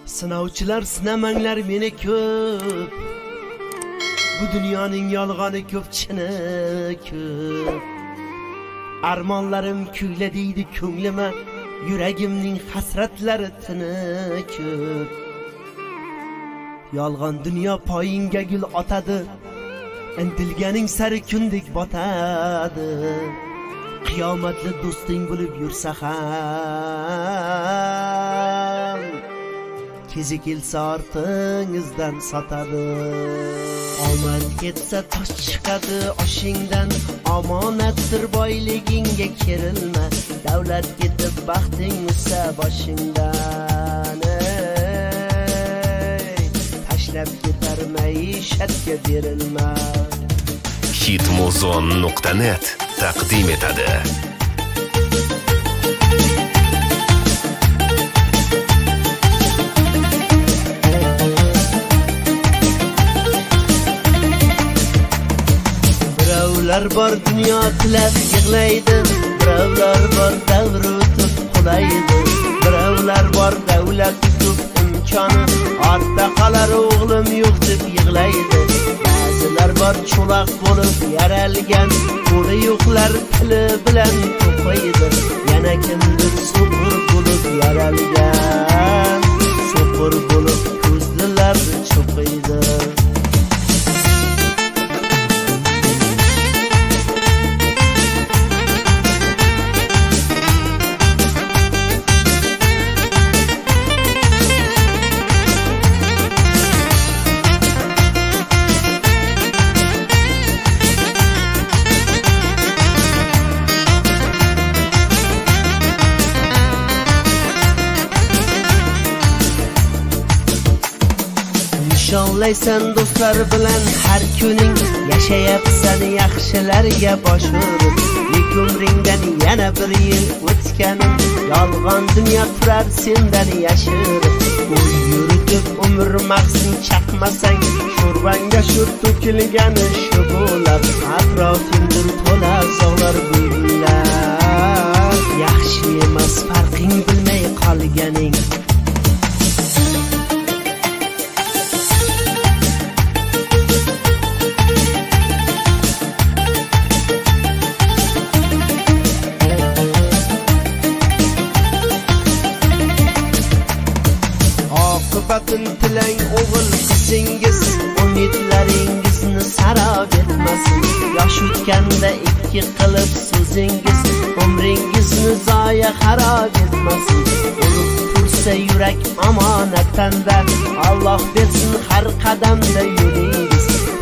Sinovchilar sinamanglar meni ko'p. Bu dunyoning yolg'oni ko'p, chini ko'p. Armonlarim kuyla deydi ko'nglima, yuragimning hasratlari tini ko'p. Yolg'on dunyo poyinga gul otadi, intilganing sari kundek botadi. Qiyomatli do'sting bo'lib yursa ham, kezi kelsa ortingizdan sotadi. Omad ketsa tosh chiqadi oshingdan, omonatdir boyligingga kerilma. Davlat ketib baxting o'ssa boshingdan, tashlab ketar maishatga berilma. Hitmuzon.net taqdim etadi. Birovlar bor dunyo tilab yig'laydi, birovlar bor davr o'tib qulaydi, birovlar bor davlat ko'p imkoni, ortda qolar o'g'lim yo'q deb yig'laydi. Ba'zilar bor cho'loq bo'lib yaralgan, qo'li yo'qlar tili bilan to'qiydi. Yana kimdir so'qir bo'lib yaralgan, so'qir bo'lib ko'zlilar cho'qiydi. Nishonlaysan do'stlar bilan har kuning, yashayapsan yaxshilarga bosh urib. Umringdan yana bir yil o'tganim, yolg'on dunyo turar sendan yashirib. Qo'y yuritib umr maqsin chaqmasang, sho'rbanga sho'r to'kilgani shu bo'lar. Atrofingdir to'la sog'lar bulbullar, yaxshi emas farqing bilmay qolganing. Oqibatin tilang o'g'il qizingiz, umidlaringizni sarob etmasin. Yosh o'tganda ikki qilib so'zingiz, umringizni zoya xarob etmasin. O'lib tursa yurak omonatanda, Alloh bersin har qadamda yo'lingiz.